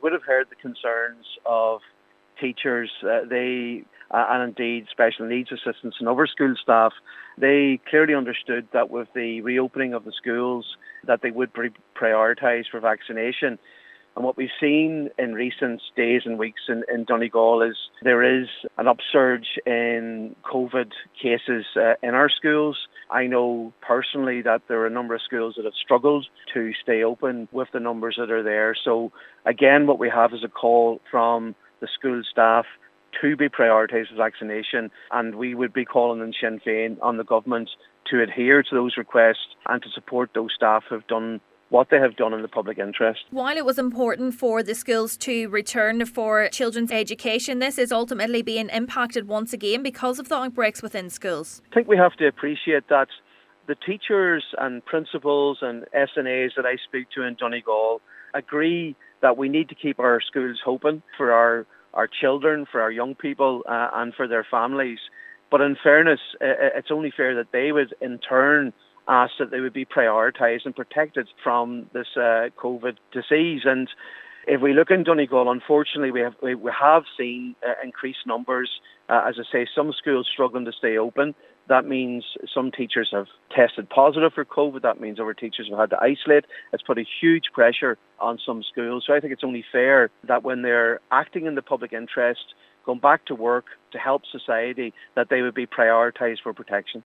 would have heard the concerns of teachers, and indeed special needs assistants and other school staff. They clearly understood that with the reopening of the schools that they would prioritise for vaccination. And what we've seen in recent days and weeks in Donegal is there is an upsurge in COVID cases in our schools. I know personally that there are a number of schools that have struggled to stay open with the numbers that are there. So again, what we have is a call from the school staff to be prioritised with vaccination, and we would be calling on Sinn Féin, on the government, to adhere to those requests and to support those staff who have done what they have done in the public interest. While it was important for the schools to return for children's education, this is ultimately being impacted once again because of the outbreaks within schools. I think we have to appreciate that the teachers and principals and SNAs that I speak to in Donegal agree that we need to keep our schools open for our children, for our young people and for their families. But in fairness, it's only fair that they would in turn ask that they would be prioritised and protected from this COVID disease. And if we look in Donegal, unfortunately, we have seen increased numbers. As I say, some schools struggling to stay open. That means some teachers have tested positive for COVID. That means other teachers have had to isolate. It's put a huge pressure on some schools. So I think it's only fair that when they're acting in the public interest, going back to work to help society, that they would be prioritised for protection.